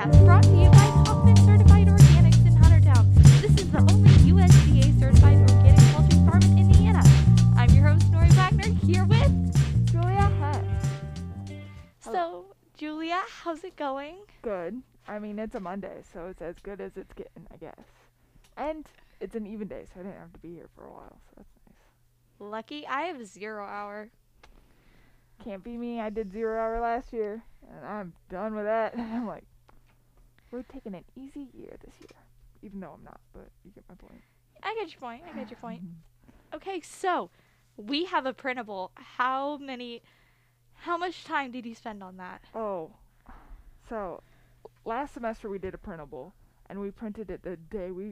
podcast brought to you by Hoffman Certified Organics in Huntertown. This is the only USDA certified organic poultry farm in Indiana. I'm your host, Nori Wagner, here with Julia Hutt. So, Julia, how's it going? Good. I mean, it's a Monday, so it's as good as it's getting, I guess. And it's an even day, so I didn't have to be here for a while, so that's nice. Lucky, I have 0 hour. Can't be me. I did 0 hour last year, and I'm done with that. And I'm like, we're taking an easy year this year. Even though I'm not, but you get my point. I get your point. Okay, so we have a printable. How much time did you spend on that? Oh, so last semester we did a printable, and we printed it the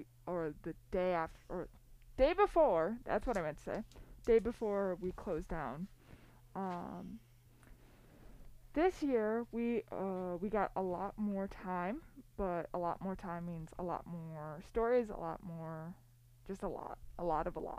day before. That's what I meant to say. Day before we closed down. This year we got a lot more time, but a lot more time means a lot more stories, a lot more, just a lot of a lot.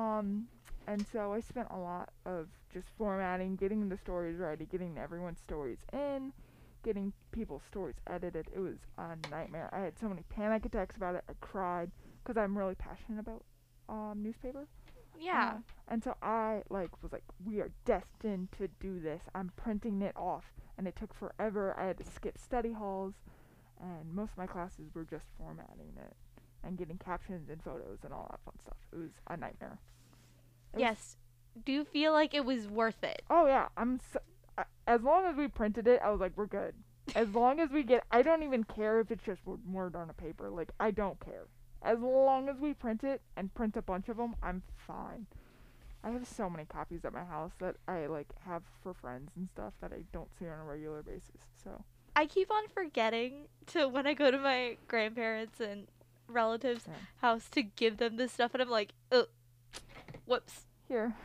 And so I spent a lot of just formatting, getting the stories ready, getting everyone's stories in, getting people's stories edited. It was a nightmare. I had so many panic attacks about it. I cried because I'm really passionate about newspaper. Yeah. And so I was like, we are destined to do this. I'm printing it off, and it took forever. I had to skip study halls, and most of my classes were just formatting it and getting captions and photos and all that fun stuff. It was a nightmare. Yes. Do you feel like it was worth it? Oh yeah, as long as we printed it, I was like, we're good. As long as we get, I don't even care if it's just word on a paper. Like, I don't care. As long as we print it and print a bunch of them, I'm fine. I have so many copies at my house that I have for friends and stuff that I don't see on a regular basis. So I keep on forgetting to when I go to my grandparents and relatives' house to give them this stuff, and I'm like, whoops. Here.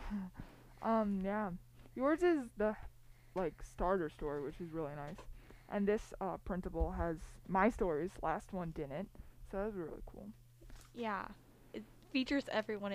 Yeah. Yours is the starter story, which is really nice. And this printable has my stories. Last one didn't. So that was really cool. Yeah. It features everyone.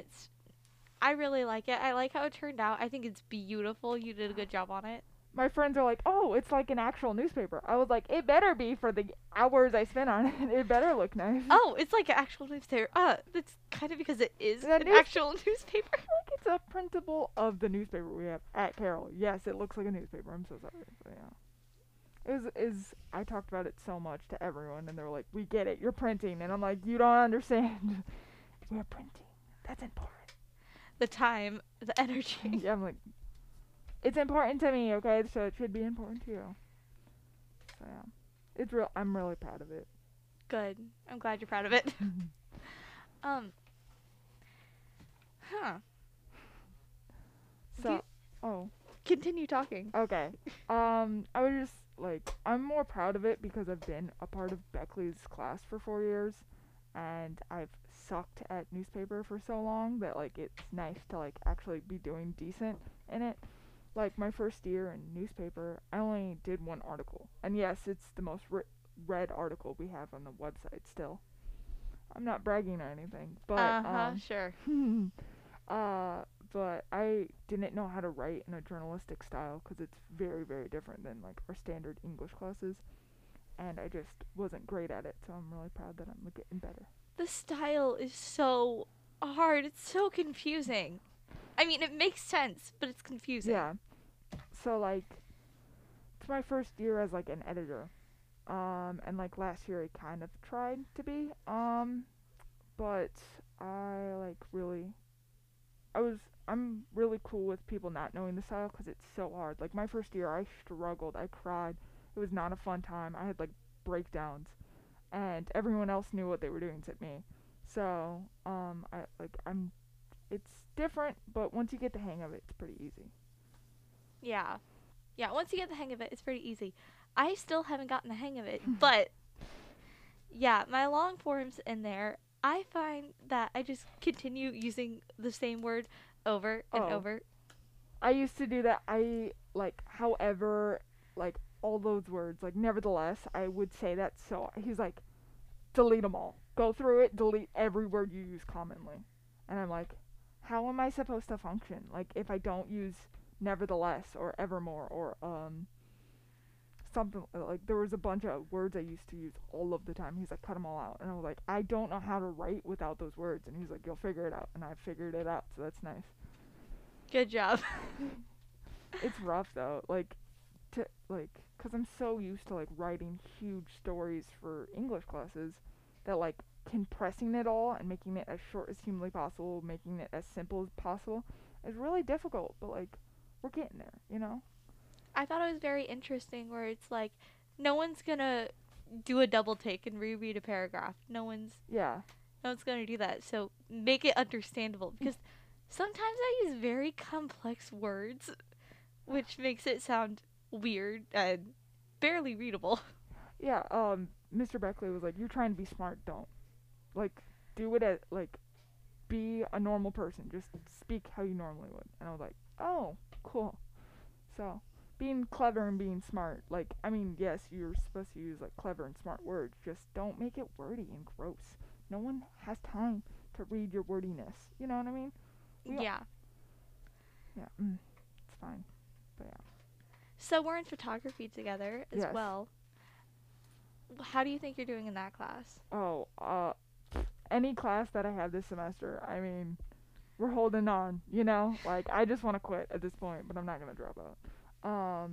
I really like it. I like how it turned out. I think it's beautiful. You did a good job on it. My friends are like, oh, it's like an actual newspaper. I was like, it better be for the hours I spent on it. It better look nice. Oh, it's like an actual newspaper. That's kind of because it is an actual newspaper. It's a printable of the newspaper we have at Carroll. Yes, it looks like a newspaper. I'm so sorry. But yeah. I talked about it so much to everyone, and they were like, we get it. You're printing. And I'm like, you don't understand. We're printing. That's important. The time, the energy. Yeah, I'm like, it's important to me, okay? So it should be important to you. So yeah, I'm really proud of it. Good. I'm glad you're proud of it. Continue talking. Okay. I was just I'm more proud of it because I've been a part of Beckley's class for 4 years, and I've sucked at newspaper for so long that it's nice to actually be doing decent in it. My first year in newspaper, I only did one article, and yes, it's the most read article we have on the website still. I'm not bragging or anything, but sure. But I didn't know how to write in a journalistic style because it's very, very different than our standard English classes, and I just wasn't great at it. So I'm really proud that I'm getting better. The style is so hard. It's so confusing. I mean, it makes sense, but it's confusing. Yeah. So it's my first year as an editor, and last year I kind of tried to be, but I'm really cool with people not knowing the style because it's so hard. My first year, I struggled. I cried. It was not a fun time. I had breakdowns, and everyone else knew what they were doing except me. So it's different, but once you get the hang of it, it's pretty easy. Yeah. Yeah, once you get the hang of it, it's pretty easy. I still haven't gotten the hang of it, but yeah, my long forms in there, I find that I just continue using the same word over and over. I used to do that. However, all those words, nevertheless, I would say that. So he's like, delete them all. Go through it, delete every word you use commonly. And I'm like, how am I supposed to function? If I don't use nevertheless or evermore or something like there was a bunch of words I used to use all of the time. He's like, cut them all out, and I was like, I don't know how to write without those words, and he's like, you'll figure it out, and I figured it out, so that's nice. Good job. It's rough though, cause I'm so used to like writing huge stories for English classes that like compressing it all and making it as short as humanly possible, making it as simple as possible is really difficult, but like we're getting there, you know? I thought it was very interesting where it's like no one's gonna do a double take and reread a paragraph. Yeah. No one's gonna do that. So make it understandable because sometimes I use very complex words, which makes it sound weird and barely readable. Yeah, Mr. Beckley was like, you're trying to be smart, don't. Like, do it like, be a normal person. Just speak how you normally would. And I was like, oh, cool. So, being clever and being smart, like, I mean, yes, you're supposed to use, like, clever and smart words. Just don't make it wordy and gross. No one has time to read your wordiness. You know what I mean? Yeah. Yeah, it's fine. But yeah. So we're in photography together as Yes. well. How do you think you're doing in that class? Oh, any class that I have this semester, I mean, we're holding on, you know? Like, I just want to quit at this point, but I'm not going to drop out.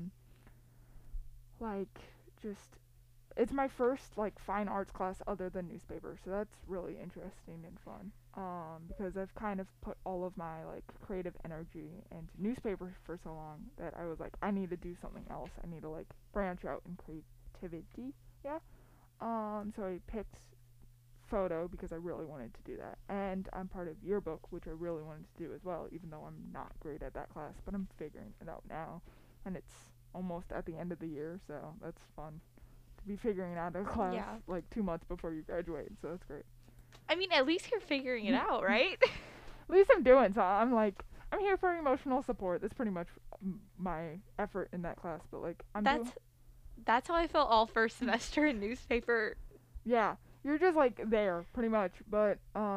Like, just, it's my first, like, fine arts class other than newspaper, so that's really interesting and fun. Because I've kind of put all of my, like, creative energy into newspaper for so long that I was like, I need to do something else. I need to, like, branch out in creativity, yeah? So I picked photo because I really wanted to do that. And I'm part of yearbook, which I really wanted to do as well, even though I'm not great at that class, but I'm figuring it out now. And it's almost at the end of the year, so that's fun to be figuring out a class like 2 months before you graduate, so that's great. I mean, at least you're figuring it out, right? At least I'm doing, so I'm like, I'm here for emotional support. That's pretty much my effort in that class, but like, that's how I felt all first semester in newspaper. Yeah, you're just like there pretty much, but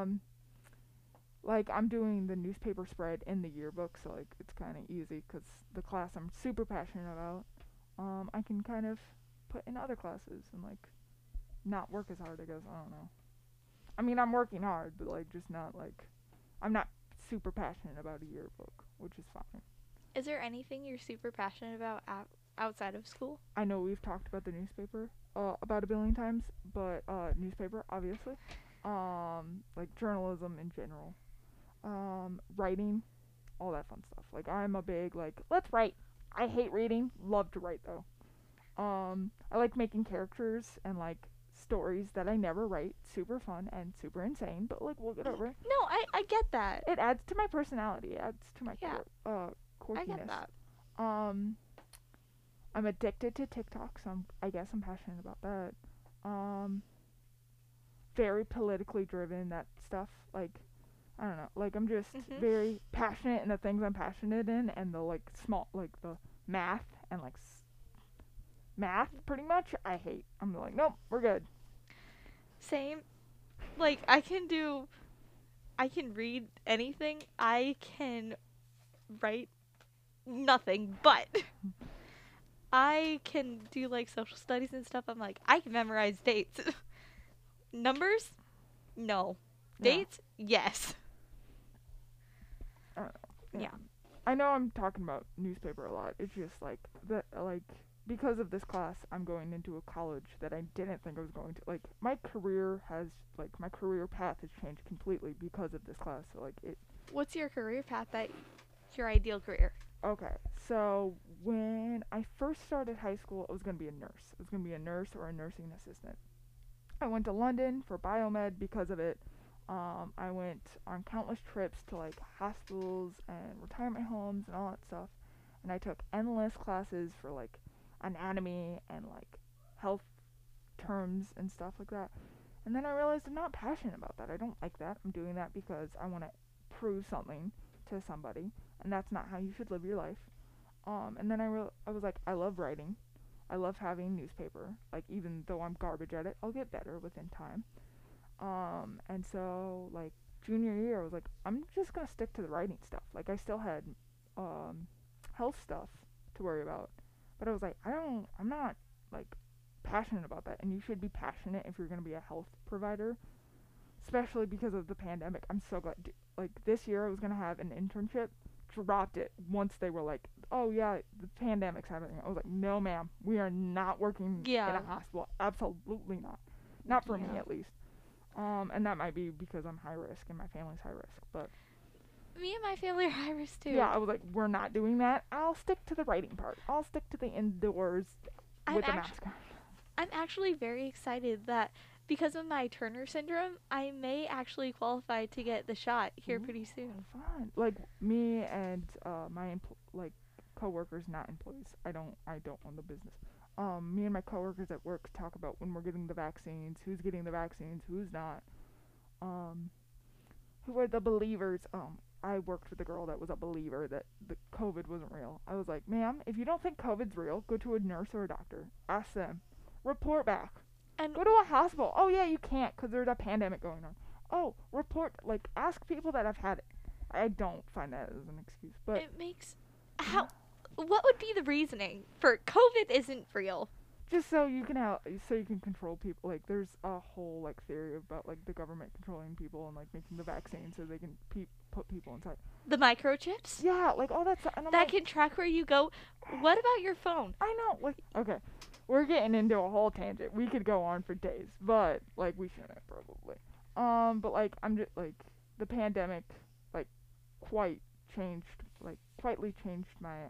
like I'm doing the newspaper spread in the yearbook, so like it's kind of easy because the class I'm super passionate about, I can kind of put in other classes and like not work as hard. I guess I don't know. I mean, I'm working hard, but like just not like I'm not super passionate about a yearbook, which is fine. Is there anything you're super passionate about outside of school? I know we've talked about the newspaper about a billion times, but newspaper obviously, like journalism in general, writing, all that fun stuff. Like I'm a big like let's write. I hate reading, love to write though. I like making characters and like stories that I never write. Super fun and super insane, but like we'll get over it. No, I get that. It adds to my personality. It adds to my quirkiness. I get that. I'm addicted to TikTok, so I guess I'm passionate about that. Very politically driven, that stuff. Like, I don't know. Like, I'm just very passionate in the things I'm passionate in, and the, like, the math and, like, math, pretty much, I hate. I'm like, nope, we're good. Same. Like, I can read anything. I can write nothing, but I can do like social studies and stuff. I'm like, I can memorize dates. Numbers? No. Dates? Yes. Yeah. I know I'm talking about newspaper a lot. It's just like because of this class, I'm going into a college that I didn't think I was going to. Like my career path has changed completely because of this class. So like it. What's your career path? Your ideal career? Okay, so when I first started high school, I was going to be a nurse. I was going to be a nurse or a nursing assistant. I went to London for biomed because of it. I went on countless trips to like hospitals and retirement homes and all that stuff. And I took endless classes for like anatomy and like health terms and stuff like that. And then I realized I'm not passionate about that. I don't like that. I'm doing that because I want to prove something to somebody, and that's not how you should live your life. And then I was like, I love writing. I love having newspaper. Like, even though I'm garbage at it, I'll get better within time. And so, like, junior year, I was like, I'm just gonna stick to the writing stuff. Like, I still had, health stuff to worry about. But I was like, I'm not passionate about that, and you should be passionate if you're going to be a health provider, especially because of the pandemic. I'm so glad. Like this year, I was going to have an internship, dropped it once they were like, "Oh yeah, the pandemic's happening." I was like, "No, ma'am, we are not working in Yeah. a hospital. Absolutely not. Not for me, Yeah. at least." And that might be because I'm high risk and my family's high risk, but Me and my family are high risk too. yeah, I was like, "We're not doing that. I'll stick to the writing part. I'll stick to the indoors I'm with the actu- mask on." I'm actually very excited that because of my Turner syndrome, I may actually qualify to get the shot here pretty soon. Fun. Like me and my like coworkers, not employees. I don't own the business. Me and my coworkers at work talk about when we're getting the vaccines, who's getting the vaccines, who's not. Um, who are the believers? I worked with a girl that was a believer that the COVID wasn't real. I was like, "Ma'am, if you don't think COVID's real, go to a nurse or a doctor. Ask them. Report back. And Go to a hospital. Oh yeah, you can't because there's a pandemic going on. Oh, report. Like ask people that have had it. I don't find that as an excuse, but it makes how what would be the reasoning for COVID isn't real? just so you can so you can control people. Like there's a whole like theory about like the government controlling people and like making the vaccine so they can put people inside. The microchips Yeah, like all that stuff. And I'm that like, can track where you go. What about your phone? I know. Like okay, we're getting into a whole tangent. We could go on for days, but like we shouldn't probably. But like I'm just like the pandemic like quietly changed my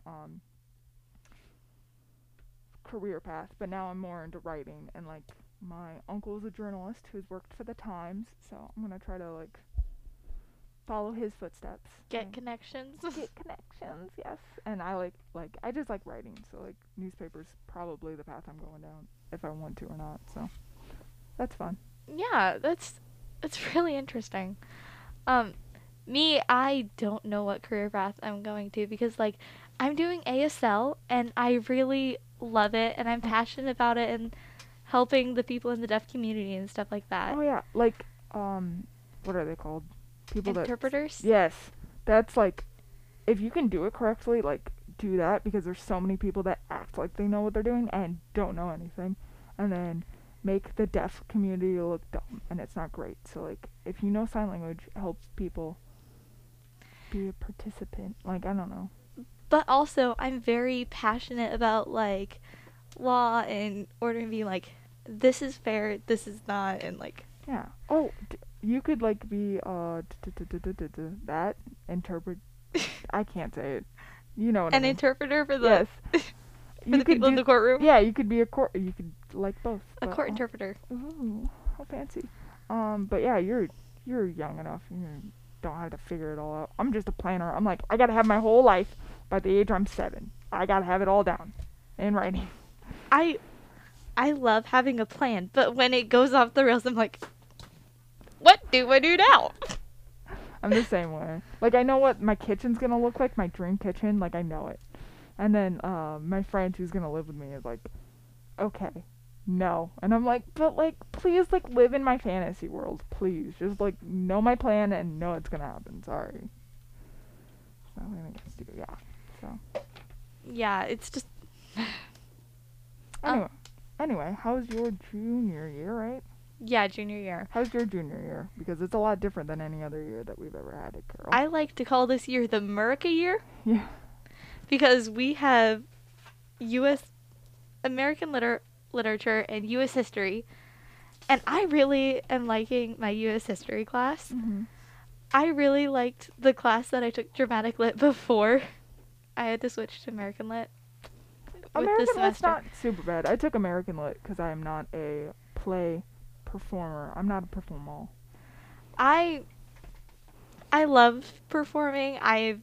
career path, but now I'm more into writing, and like my uncle is a journalist who's worked for the Times, so I'm gonna try to like follow his footsteps. Get and connections. get connections, yes. And I I just like writing, so like newspapers probably the path I'm going down if I want to or not. So that's fun. Yeah, that's really interesting. Me, I don't know what career path I'm going to because like I'm doing ASL and I really love it and I'm passionate about it and helping the people in the deaf community and stuff like that. Oh yeah, like what are they called? People Interpreters? that yes, that's like if you can do it correctly, like do that because there's so many people that act like they know what they're doing and don't know anything, and then make the deaf community look dumb, and it's not great. So like if you know sign language, help people be a participant. Like I don't know. But also, I'm very passionate about like law and order and being like, this is fair, this is not, and like. Yeah. Oh, you could like be that interpret. I can't say it. You know what I An mean. interpreter for the Yes. for the people in the courtroom. Yeah, you could be a court. You could like both. A but, court interpreter. Ooh, how fancy. But yeah, you're young enough. You don't have to figure it all out. I'm just a planner. I'm like, I gotta have my whole life by the age I'm 7. I gotta have it all down in writing. I love having a plan, but when it goes off the rails, I'm like, what do I do now? I'm the same way. Like I know what my kitchen's gonna look like, my dream kitchen. Like I know it. And then my friend who's gonna live with me is like, okay, no. And I'm like, but like, please like live in my fantasy world, please. Just like know my plan and know it's gonna happen. Sorry. Yeah. So. Yeah, it's just. Anyway, how's your junior year, right? Yeah, junior year. How's your junior year? Because it's a lot different than any other year that we've ever had at Carroll. I like to call this year the Murica year. Yeah. Because we have U.S. American literature and U.S. history, and I really am liking my U.S. history class. Mm-hmm. I really liked the class that I took dramatic lit before I had to switch to American lit. American Lit's not super bad. I took American Lit because I am not a play performer. I'm not a performer. I love performing. I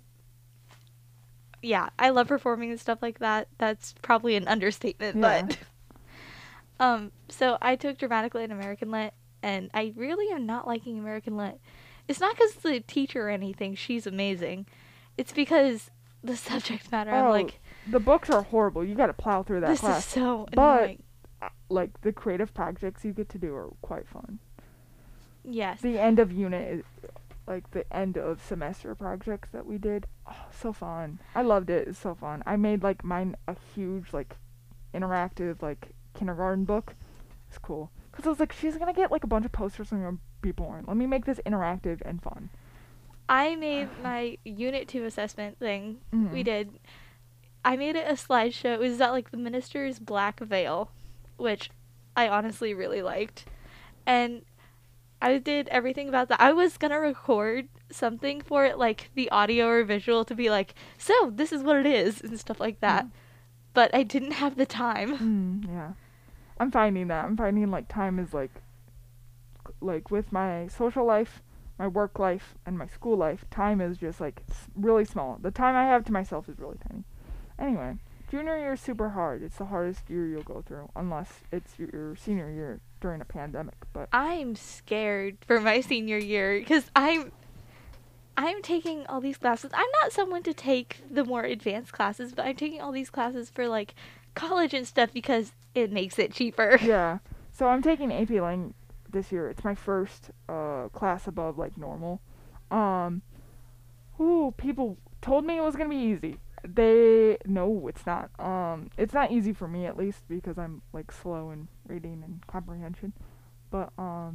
love performing and stuff like that. That's probably an understatement, Yeah. but so I took dramatic lit and American lit, and I really am not liking American lit. It's not because the teacher or anything. She's amazing. It's because the subject matter. I'm like, the books are horrible. You got to plow through that this class. is so But annoying. like the creative projects you get to do are quite fun. Yes. The end of unit is like the end of semester projects that we did. Oh, so fun. I loved it. It's so fun. I made like mine a huge like interactive like kindergarten book. It's cool. Because I was like, she's going to get like a bunch of posters and gonna be born. Let me make this interactive and fun. I made my Unit 2 assessment thing. We Mm. did. I made it a slideshow. It was about like the minister's black veil, which I honestly really liked. And I did everything about that. I was gonna record something for it, like the audio or visual, to be like, so this is what it is, and stuff like that. But I didn't have the time. Yeah. I'm finding that. I'm finding like time is like with my social life, my work life, and my school life, time is just like really small. The time I have to myself is really tiny. Anyway, junior year is super hard. It's the hardest year you'll go through, unless it's your senior year during a pandemic. But I'm scared for my senior year because I'm taking all these classes. I'm not someone to take the more advanced classes, but I'm taking all these classes for like college and stuff because it makes it cheaper. yeah, so I'm taking AP Lang this year. It's my first class above like normal. Um, people told me it was gonna be easy. No, it's not. It's not easy for me at least because I'm like slow in reading and comprehension. But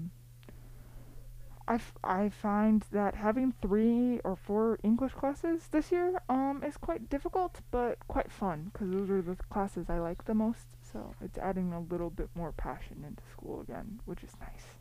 I find that having 3 or 4 English classes this year is quite difficult but quite fun because those are the classes I like the most. So it's adding a little bit more passion into school again, which is nice.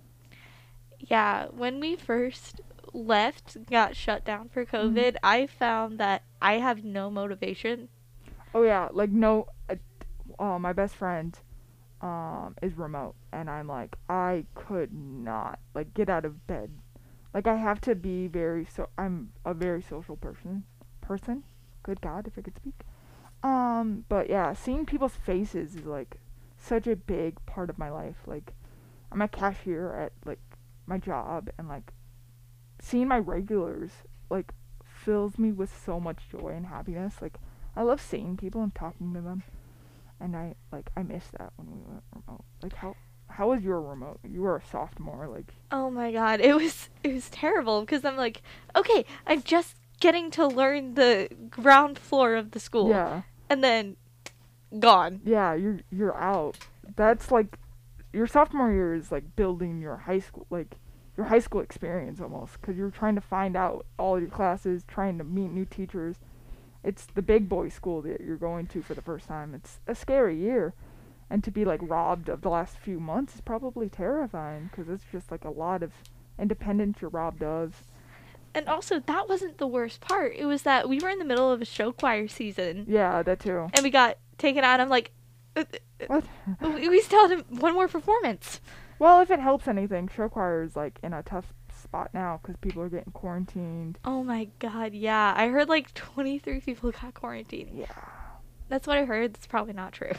Yeah, when we first got shut down for COVID, I found that I have no motivation. Oh yeah, like no, my best friend is remote, and I'm like, I could not like get out of bed. Like I have to be I'm a very social person. Good God, if I could speak. But yeah, seeing people's faces is like such a big part of my life. Like I'm a cashier at like my job, and like seeing my regulars like fills me with so much joy and happiness. Like I love seeing people and talking to them, and I miss that when we went remote. Like how was your remote? You were a sophomore, like Oh my god, it was terrible because I'm like, okay, I'm just getting to learn the ground floor of the school, yeah, and then gone. yeah, you're out. That's like your sophomore year is like building your high school experience almost, because you're trying to find out all your classes, trying to meet new teachers. It's the big boy school that you're going to for the first time. It's a scary year, and to be like robbed of the last few months is probably terrifying because it's just like a lot of independence you're robbed of. And also, that wasn't the worst part. It was that we were in the middle of a show choir season, Yeah, that too. and we got taken out. I'm like, What? we still had one more performance. Well, if it helps anything, show choir is like in a tough spot now because people are getting quarantined. Oh my god, yeah. I heard like 23 people got quarantined. Yeah. That's what I heard. That's probably not true.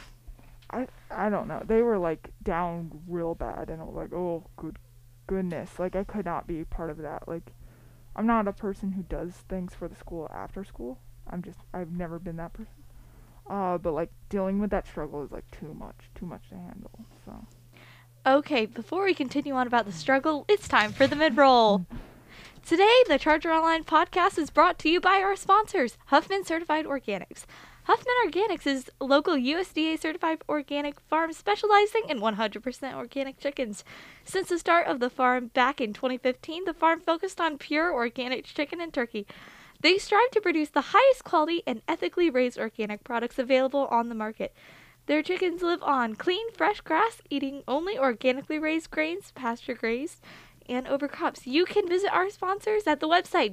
I don't know. They were like down real bad, and I was like, oh, goodness. Like I could not be part of that. Like I'm not a person who does things for the school after school. I've never been that person. But like dealing with that struggle is like too much to handle. So. Okay, before we continue on about the struggle, it's time for the mid-roll. Today, the Charger Online podcast is brought to you by our sponsors, Huffman Certified Organics. Huffman Organics is a local USDA certified organic farm specializing in 100% organic chickens. Since the start of the farm back in 2015, the farm focused on pure organic chicken and turkey. They strive to produce the highest quality and ethically raised organic products available on the market. Their chickens live on clean, fresh grass, eating only organically raised grains, pasture grazed, and over crops. You can visit our sponsors at the website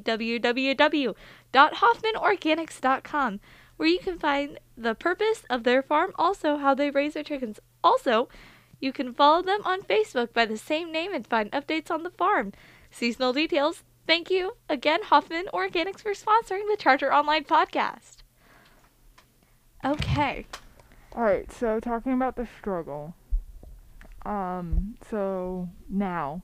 www.hoffmanorganics.com, where you can find the purpose of their farm, also how they raise their chickens. Also, you can follow them on Facebook by the same name and find updates on the farm. Seasonal details. Thank you again, Hoffman Organics, for sponsoring the Charger Online podcast. Okay. Alright, so talking about the struggle. So now,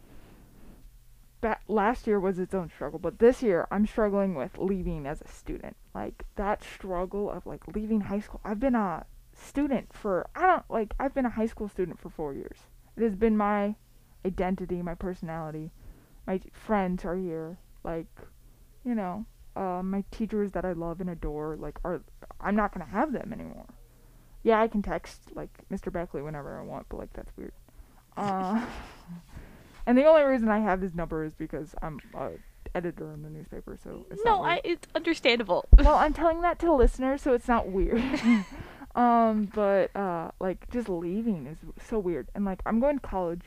last year was its own struggle, but this year I'm struggling with leaving as a student. Like, that struggle of, like, leaving high school. I've been a student I've been a high school student for 4 years. It has been my identity, my personality. My friends are here. Like, my teachers that I love and adore, I'm not gonna have them anymore. Yeah, I can text like Mr. Beckley whenever I want, but like that's weird. Uh, and the only reason I have his number is because I'm a editor in the newspaper, so it's not No, weird. it's understandable. Well, I'm telling that to the listeners, so it's not weird. But like just leaving is so weird, and like I'm going to college.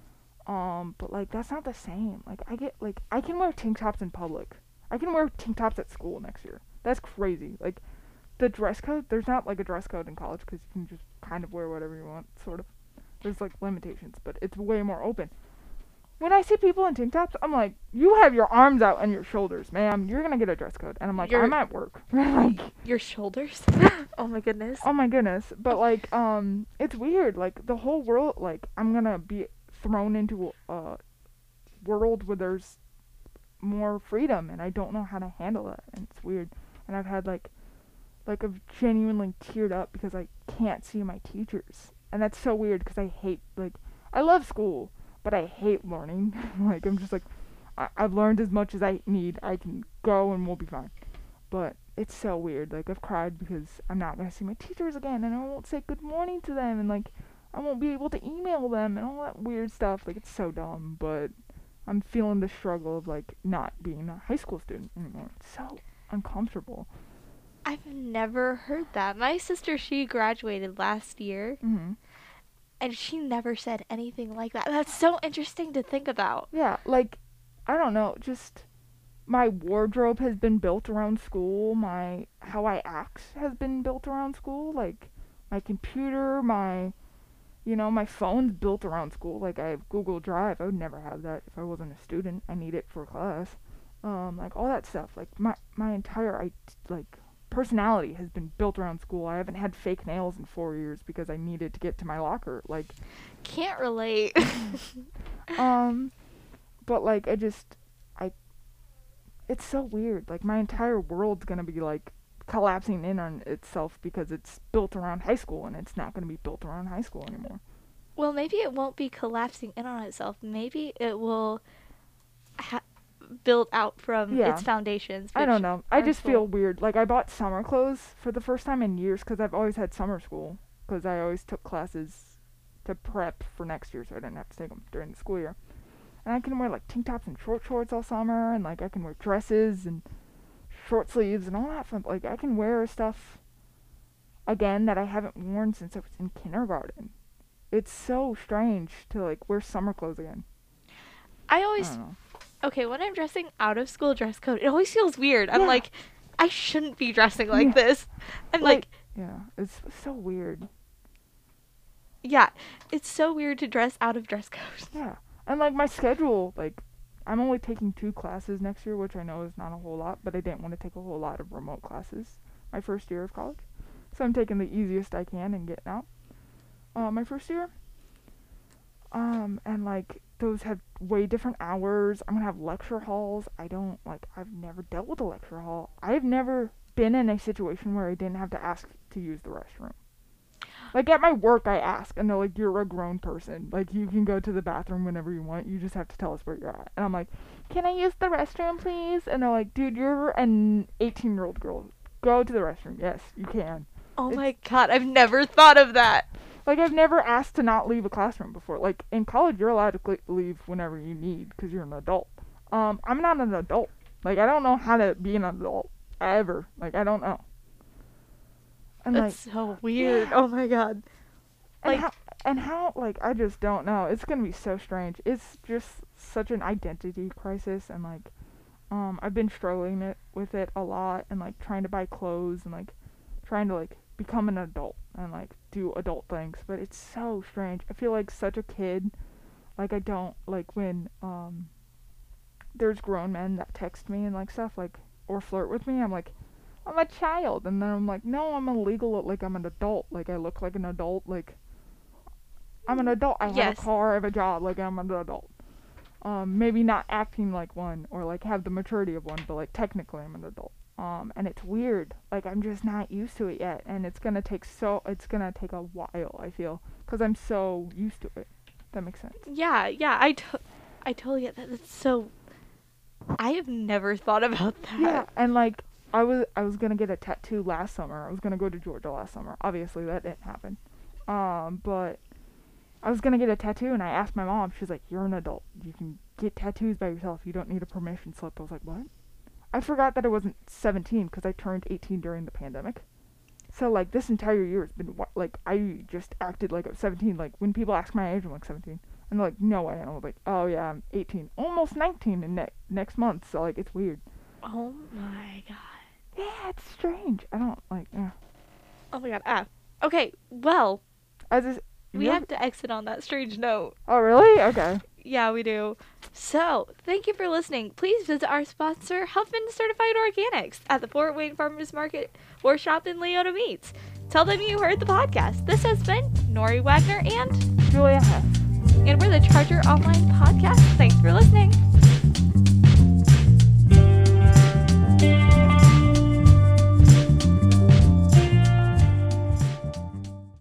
But like that's not the same. Like I can wear tank tops in public. I can wear tank tops at school next year. That's crazy. Like the dress code, there's not like a dress code in college because you can just kind of wear whatever you want, sort of. There's like limitations, but it's way more open. When I see people in tank tops, I'm like, you have your arms out and your shoulders, ma'am. You're gonna get a dress code. And I'm like, Your I'm at work. Like, your shoulders. Oh my goodness. oh my goodness. But like, it's weird. Like the whole world, like I'm gonna be thrown into a world where there's more freedom, and I don't know how to handle that, and it's weird. And I've had I've genuinely teared up because I can't see my teachers, and that's so weird because I love school, but I hate learning. Like I'm just like I've learned as much as I need. I can go and we'll be fine. But it's so weird. Like I've cried because I'm not gonna see my teachers again, and I won't say good morning to them, and like I won't be able to email them and all that weird stuff. Like it's so dumb, but I'm feeling the struggle of like not being a high school student anymore. It's so uncomfortable. I've never heard that. My sister, she graduated last year, Mhm. and she never said anything like that. That's so interesting to think about. Yeah, like I don't know, just my wardrobe has been built around school. My how I act has been built around school. Like my computer, my phone's built around school. Like I have Google Drive. I would never have that if I wasn't a student. I need it for class. Like all that stuff. Like my entire like personality has been built around school. I haven't had fake nails in 4 years because I needed to get to my locker. Like, Can't relate. um, but like I, it's so weird. Like my entire world's gonna be like collapsing in on itself because it's built around high school, and it's not gonna be built around high school anymore. Well, maybe it won't be collapsing in on itself. Maybe it will build out from Yeah. its foundations. I which don't know. I are just full- feel weird. Like I bought summer clothes for the first time in years because I've always had summer school because I always took classes to prep for next year, so I didn't have to take them during the school year. And I can wear like tank tops and short shorts all summer, and like I can wear dresses and short sleeves and all that fun. Like I can wear stuff again that I haven't worn since I was in kindergarten. It's so strange to like wear summer clothes again. I I always don't know. okay when I'm dressing out of school dress code. It always feels weird. I'm Yeah. like, I shouldn't be dressing like Yeah. this. I'm like, Yeah, it's so weird. yeah, it's so weird to dress out of dress code. Yeah. And like my schedule, like I'm only taking 2 classes next year, which I know is not a whole lot, but I didn't want to take a whole lot of remote classes my first year of college. So I'm taking the easiest I can and getting out. My first year. And like those have way different hours. I'm gonna have lecture halls. I've never dealt with a lecture hall. I've never been in a situation where I didn't have to ask to use the restroom. Like at my work, I ask, and they're like, "You're a grown person. Like you can go to the bathroom whenever you want. You just have to tell us where you're at." And I'm like, "Can I use the restroom, please?" And they're like, "Dude, you're an 18-year-old girl. Go to the restroom." Yes, you can. Oh It's- my god, I've never thought of that. Like I've never asked to not leave a classroom before. Like in college, you're allowed to leave whenever you need because you're an adult. I'm not an adult. Like I don't know how to be an adult ever. Like I don't know. And That's so weird. yeah. Oh my god. And Like- how like I just don't know. It's gonna be so strange. It's just such an identity crisis, and like I've been struggling with it a lot, and like trying to buy clothes and like trying to like become an adult and like do adult things, but it's so strange. I feel like such a kid. Like I don't like when there's grown men that text me and like stuff like or flirt with me. I'm like, I'm a child, and then I'm like, no, I'm a legal, like I'm an adult, like I look like an adult, like I'm an adult. I have Yes. a car, I have a job, like I'm an adult. Maybe not acting like one or like have the maturity of one, but like technically I'm an adult. And it's weird. Like I'm just not used to it yet, and it's gonna take a while. I feel, cause I'm so used to it. That makes sense. Yeah, I totally get that. That's so. I have never thought about that. Yeah, and like I was gonna get a tattoo last summer. I was gonna go to Georgia last summer. Obviously that didn't happen. But I was gonna get a tattoo, and I asked my mom. She's like, "You're an adult. You can get tattoos by yourself. You don't need a permission slip." I was like, "What?" I forgot that I wasn't 17 because I turned 18 during the pandemic. So like this entire year has been like I just acted like I was 17. Like when people ask my age, I'm like 17, and they're like, "No way." And I'm like, "Oh yeah, I'm 18, almost 19 in next month." So like it's weird. Oh my god. Yeah, it's strange. I don't like. Oh my god. Ah. Okay. Well, I just we have to exit on that strange note. Oh really? Okay. Yeah, we do. So, thank you for listening. Please visit our sponsor, Huffman Certified Organics, at the Fort Wayne Farmers Market or shop in Leona Meats. Tell them you heard the podcast. This has been Nori Wagner and Julia Hess. And we're the Charger Online Podcast. Thanks for listening.